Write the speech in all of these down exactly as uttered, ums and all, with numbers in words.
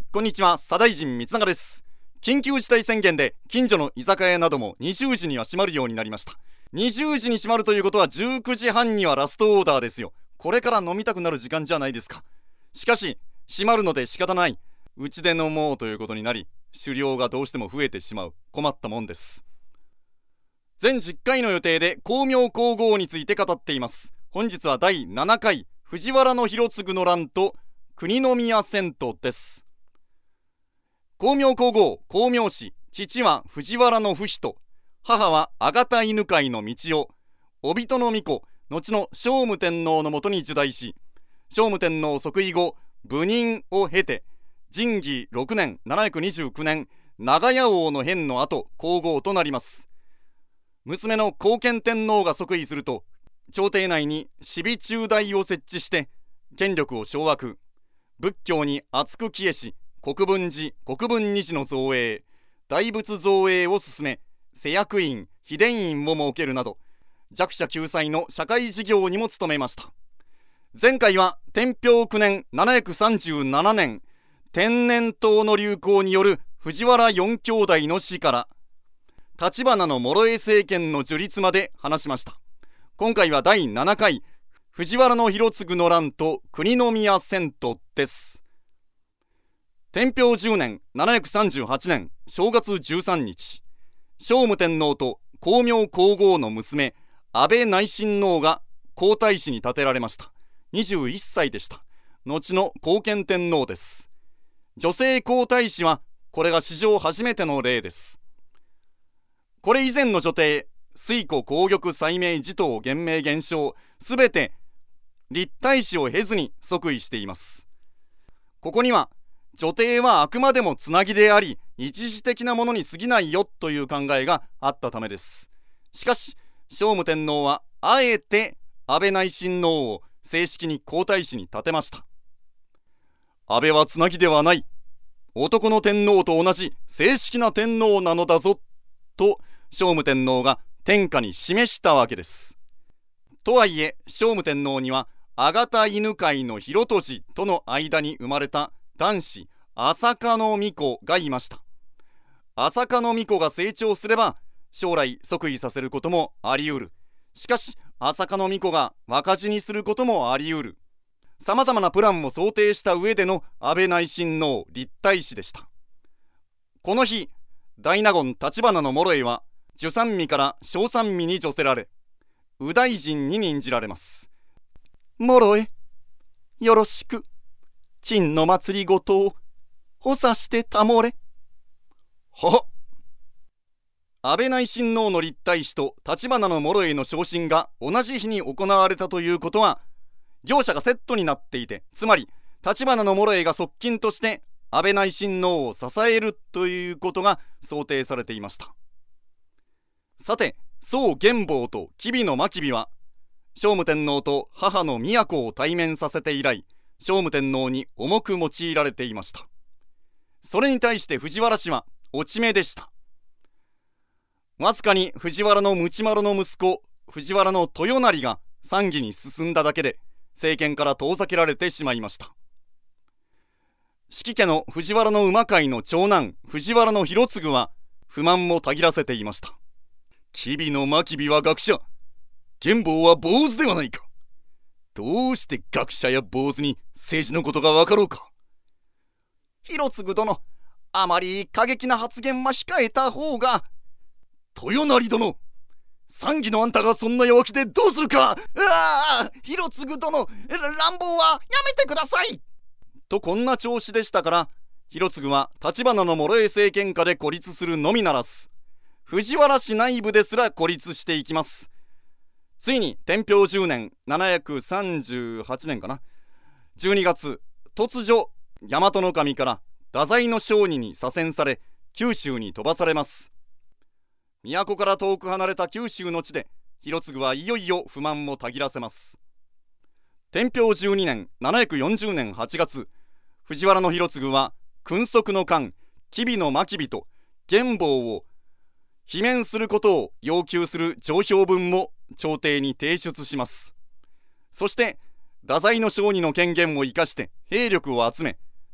こんにちは、左大臣光永です。緊急事態宣言で近所の居酒屋などもにじゅうじには閉まるようになりました。にじゅうじに閉まるということはじゅうくじはんにはラストオーダーですよ。これから飲みたくなる時間じゃないですか。しかし閉まるので仕方ない、うちで飲もうということになり、酒量がどうしても増えてしまう、困ったもんです。全じゅっかいの予定で光明皇后について語っています。本日はだいななかい藤原広次の乱と国宮遷都です。光明皇后光明氏、父は藤原の不比、母は阿形犬飼の道代、おびとの巫女、後の聖武天皇のもとに入内し、聖武天皇即位後武任を経て仁義ろくねんななひゃくにじゅうきゅうねん長屋王の変の後皇后となります。娘の光顕天皇が即位すると、朝廷内に支備中大を設置して権力を掌握、仏教に厚く帰依し、国分寺国分二寺の造営、大仏造営を進め、施薬院秘伝院を設けるなど弱者救済の社会事業にも努めました。前回は天平くねんななひゃくさんじゅうななねん天然痘の流行による藤原四兄弟の死から立花の諸江政権の樹立まで話しました。今回はだいななかい藤原広次の乱と国宮遷都です。天平じゅうねんななひゃくさんじゅうはちねん正月じゅうさんにち、聖武天皇と光明皇后の娘安倍内親王が皇太子に立てられました。にじゅういっさいでした。後の光顕天皇です。女性皇太子はこれが史上初めての例です。これ以前の女帝、推古皇玉斎明持統元明元正、すべて立太子を経ずに即位しています。ここには女帝はあくまでもつなぎであり、一時的なものに過ぎないよという考えがあったためです。しかし聖武天皇はあえて安倍内親王を正式に皇太子に立てました。安倍はつなぎではない、男の天皇と同じ正式な天皇なのだぞと聖武天皇が天下に示したわけです。とはいえ聖武天皇には阿形犬飼の広利との間に生まれた男子朝香皇子がいました。朝香皇子が成長すれば将来即位させることもあり得る。しかし朝香皇子が若死にすることもあり得る。さまざまなプランも想定した上での安倍内親王立太子でした。この日大納言立花の諸江は従三位から小三位に叙せられ、右大臣に任じられます。諸江、よろしく陳の祭りごとを補佐してたもれ。はは。安倍内親王の立太子と立花の諸江の昇進が同じ日に行われたということは、両者がセットになっていて、つまり立花の諸江が側近として安倍内親王を支えるということが想定されていました。さて、宋玄房と吉備の真備は聖武天皇と母の都を対面させて以来、聖武天皇に重く用いられていました。それに対して藤原氏は落ち目でした。わずかに藤原の鞭丸の息子藤原の豊成が参議に進んだだけで政権から遠ざけられてしまいました。子規家の藤原の馬飼の長男藤原の広次は不満もたぎらせていました。吉備の真備は学者、玄房は坊主ではないか。どうして学者や坊主に政治のことがわかろうか。広次殿、あまり過激な発言は控えた方が。豊成殿、参議のあんたがそんな弱気でどうするか。うわ、広次殿、乱暴はやめてくださいとこんな調子でしたから、広次は立花の諸江政権下で孤立するのみならず、藤原氏内部ですら孤立していきます。ついに天平じゅうねんななひゃくさんじゅうはちねんかな、じゅうにがつ、突如大和守から太宰の商人に左遷され、九州に飛ばされます。都から遠く離れた九州の地で広次はいよいよ不満をたぎらせます。天平じゅうにねんななひゃくよんじゅうねんはちがつ、藤原広次は君側の官吉備の真備と玄房を罷免することを要求する上表文を朝廷に提出します。そして太宰の商人の権限を生かして兵力を集め、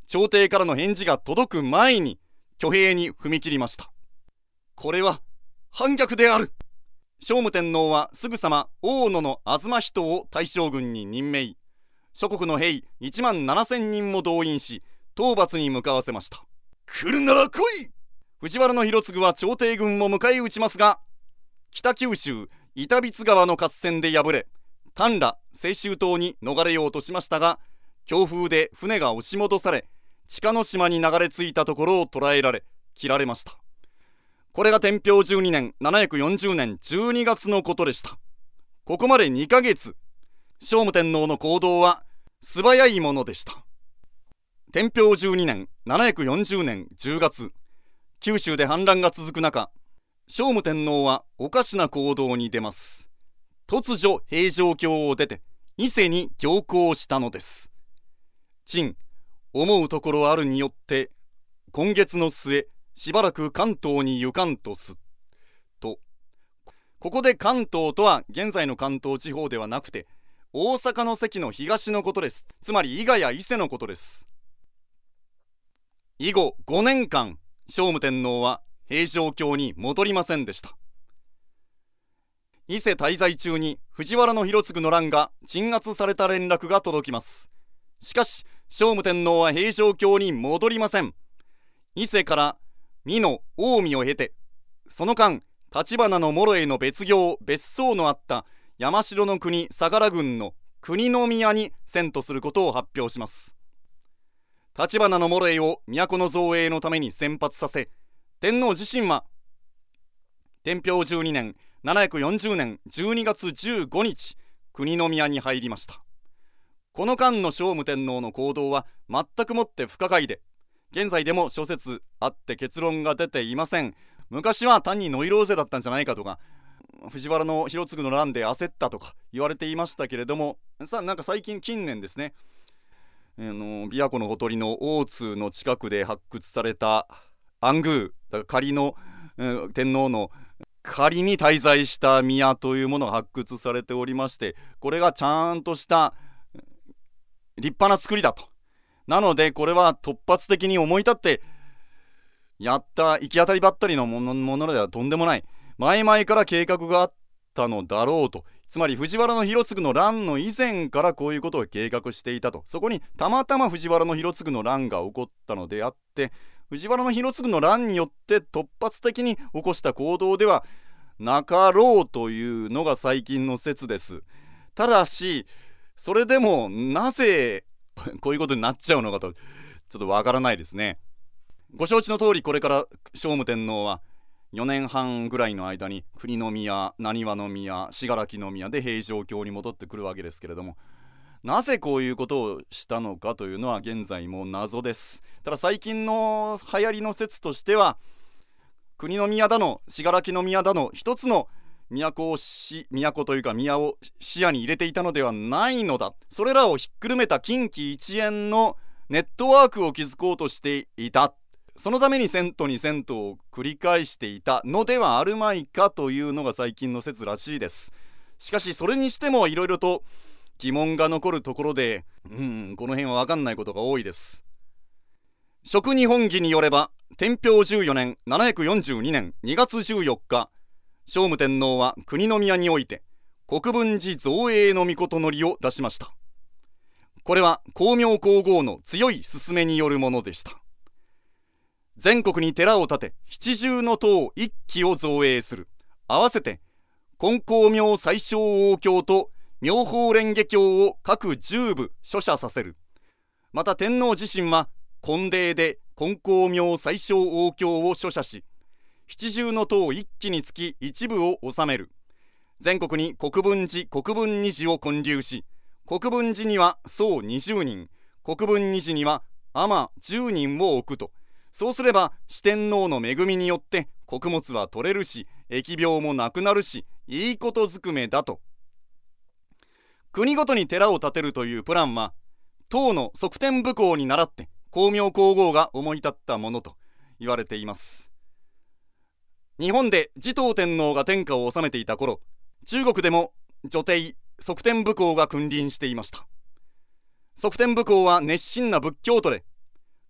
朝廷からの返事が届く前に挙兵に踏み切りました。これは反逆である。聖武天皇はすぐさま大野の東人を大将軍に任命、諸国の兵いちまんななせんにんも動員し討伐に向かわせました。来るなら来い。藤原広次は朝廷軍を迎え撃ちますが、北九州板櫃川の合戦で敗れ、丹羅清州島に逃れようとしましたが、強風で船が押し戻され、地下の島に流れ着いたところを捕らえられ切られました。これが天平じゅうにねんななひゃくよんじゅうねんじゅうにがつのことでした。ここまでにかげつ、聖武天皇の行動は素早いものでした。天平じゅうにねんななひゃくよんじゅうねんじゅうがつ、九州で反乱が続く中、聖武天皇はおかしな行動に出ます。突如平城京を出て伊勢に行幸したのです。陳、思うところあるによって今月の末しばらく関東に行かんとすと。ここで関東とは現在の関東地方ではなくて大阪の関の東のことです。つまり伊賀や伊勢のことです。以後ごねんかん聖武天皇は平城京に戻りませんでした。伊勢滞在中に藤原広次の乱が鎮圧された連絡が届きます。しかし聖武天皇は平城京に戻りません。伊勢から美濃近江を経て、その間橘の諸への別行別荘のあった山城の国相良郡の国宮に遷都することを発表します。橘の諸へを都の造営のために先発させ、天皇自身は天平じゅうにねんななひゃくよんじゅうねんじゅうにがつじゅうごにち国宮に入りました。この間の聖武天皇の行動は全くもって不可解で、現在でも諸説あって結論が出ていません。昔は単にノイローゼだったんじゃないかとか、藤原の広次の乱で焦ったとか言われていましたけれども、さなんか最近近年ですね、あの琵琶湖のほとりの大津の近くで発掘された安宮、だから仮の、うん、天皇の仮に滞在した宮というものが発掘されておりまして、これがちゃんとした立派な作りだと。なのでこれは突発的に思い立ってやった行き当たりばったりのもの、ものではとんでもない、前々から計画があったのだろうと。つまり藤原の広次の乱の以前からこういうことを計画していたと。そこにたまたま藤原の広次の乱が起こったのであって、藤原の広次の乱によって突発的に起こした行動ではなかろうというのが最近の説です。ただしそれでもなぜこういうことになっちゃうのかとちょっとわからないですね。ご承知の通り、これから聖武天皇はよねんはんぐらいの間に国宮、難波宮、信楽宮で平城京に戻ってくるわけですけれども、なぜこういうことをしたのかというのは現在も謎です。ただ最近の流行りの説としては、国宮だの信楽宮だの一つの都をし都というか宮を視野に入れていたのではないのだ、それらをひっくるめた近畿一円のネットワークを築こうとしていた、そのために遷都に遷都を繰り返していたのではあるまいかというのが最近の説らしいです。しかしそれにしてもいろいろと疑問が残るところで、うんこの辺は分かんないことが多いです。食日本紀によれば天平じゅうよねんななひゃくよんじゅうにねんにがつじゅうよっか、聖武天皇は国宮において国分寺造営の詔のりを出しました。これは光明皇后の強い勧めによるものでした。全国に寺を建て七重の塔一基を造営する。合わせて金光明最小王経と妙法蓮華経を各十部書写させる。また天皇自身は金泥で金光明最小王経を書写し、七重の塔一基につき一部を収める。全国に国分寺国分二寺を建立し、国分寺には僧にじゅうにん、国分二寺には尼じゅうにんを置くと。そうすれば四天王の恵みによって穀物は取れるし、疫病もなくなるし、いいことずくめだと。国ごとに寺を建てるというプランは唐の則天武功に倣って光明皇后が思い立ったものと言われています。日本で持統天皇が天下を治めていた頃、中国でも女帝則天武功が君臨していました。則天武功は熱心な仏教徒で、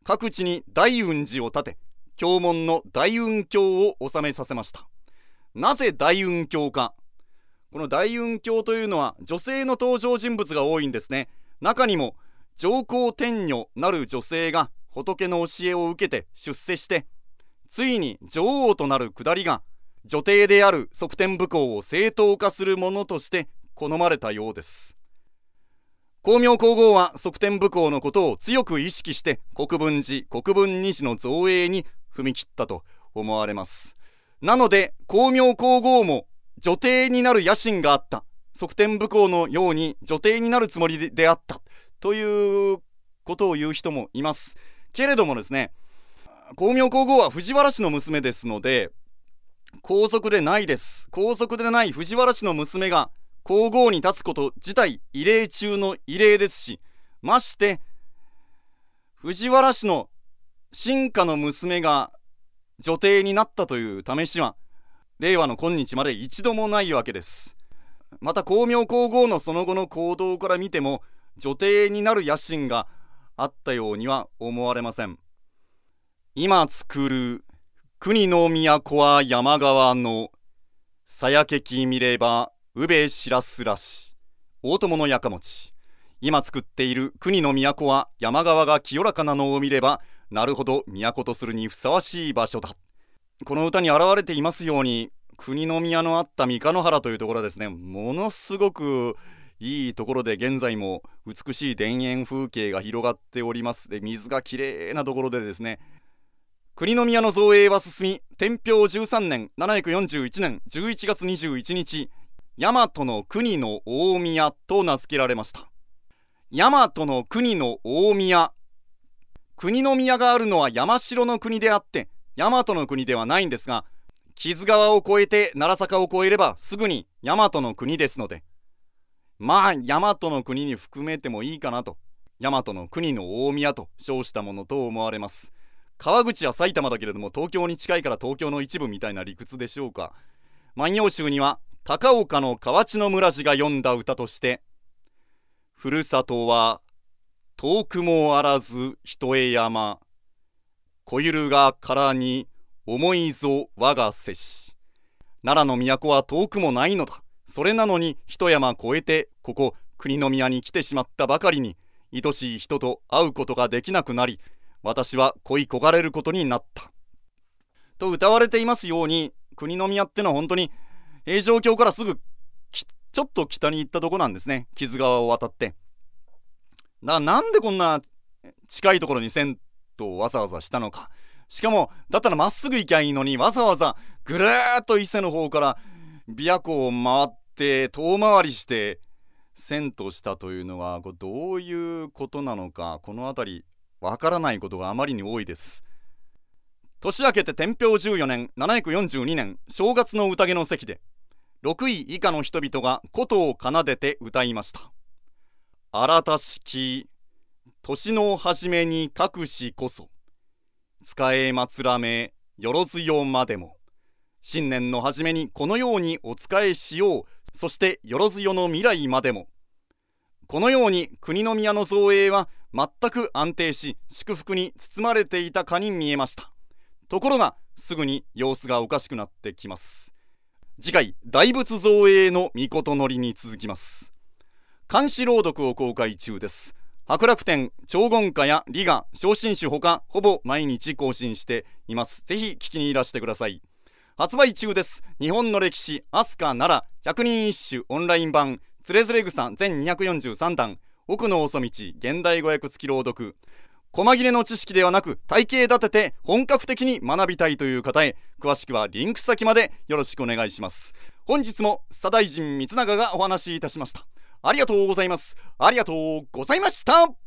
各地に大雲寺を建て、経文の大雲経を収めさせました。なぜ大雲経か。この大雲経というのは女性の登場人物が多いんですね。中にも上皇天女なる女性が仏の教えを受けて出世して、ついに女王となるくだりが、女帝である則天武功を正当化するものとして好まれたようです。光明皇后は則天武功のことを強く意識して国分寺国分二寺の造営に踏み切ったと思われます。なので光明皇后も女帝になる野心があった、則天武功のように女帝になるつもりであったということを言う人もいますけれどもですね、光明皇后は藤原氏の娘ですので皇族でないです。皇族でない藤原氏の娘が皇后に立つこと自体異例中の異例ですし、まして藤原氏の臣下の娘が女帝になったという試しは令和の今日まで一度もないわけです。また光明皇后のその後の行動から見ても女帝になる野心があったようには思われません。今作る国の都は山川の、さやけき見れば宇部しらすらし、大友のやかもち。今作っている国の都は山川が清らかなのを見れば、なるほど都とするにふさわしい場所だ。この歌に表れていますように、国の宮のあった三日野原というところはですね、ものすごくいいところで、現在も美しい田園風景が広がっております。で、水がきれいなところでですね、国の宮の造営は進み、天平じゅうさんねんななひゃくよんじゅういちねんじゅういちがつにじゅういちにち、大和の国の大宮と名付けられました。大和の国の大宮、国の宮があるのは山城の国であって大和の国ではないんですが、木津川を越えて奈良坂を越えればすぐに大和の国ですので、まあ大和の国に含めてもいいかなと、大和の国の大宮と称したものと思われます。川口は埼玉だけれども東京に近いから東京の一部みたいな理屈でしょうか。万葉集には高岡の河内の村氏が詠んだ歌として、ふるさとは遠くもあらず一重山、小ゆるがからに重いぞ我がせし、奈良の都は遠くもないのだ、それなのに一山越えてここ国の宮に来てしまったばかりに、愛しい人と会うことができなくなり、私は恋焦がれることになったと歌われていますように、国の宮ってのは本当に平城京からすぐちょっと北に行ったとこなんですね。木津川を渡って。だからなんでこんな近いところに銭湯をわざわざしたのか。しかもだったらまっすぐ行きゃいいのに、わざわざぐるーっと伊勢の方から琵琶湖を回って遠回りして銭湯したというのは、これどういうことなのか、この辺りわからないことがあまりに多いです。年明けて天平じゅうよねんななひゃくよんじゅうにねん正月の宴の席でろくい以下の人々が琴を奏でて歌いました。新たしき年の初めに隠しこそ、使えまつらめよろずよまでも、新年の初めにこのようにお仕えしよう、そしてよろずよの未来までも。このように国の宮の造営は全く安定し、祝福に包まれていたかに見えました。ところがすぐに様子がおかしくなってきます。次回、大仏造営の御事のりに続きます。漢詩朗読を公開中です。博楽天、長言歌や理雅、小新種ほかほぼ毎日更新しています。ぜひ聞きにいらしてください。発売中です。日本の歴史、飛鳥奈良百人一首オンライン版、つれづれ草全にひゃくよんじゅうさんだん、奥の遅道現代語訳付き朗読。細切れの知識ではなく体系立てて本格的に学びたいという方へ、詳しくはリンク先までよろしくお願いします。本日も左大臣光長がお話しいたしました。ありがとうございます。ありがとうございました。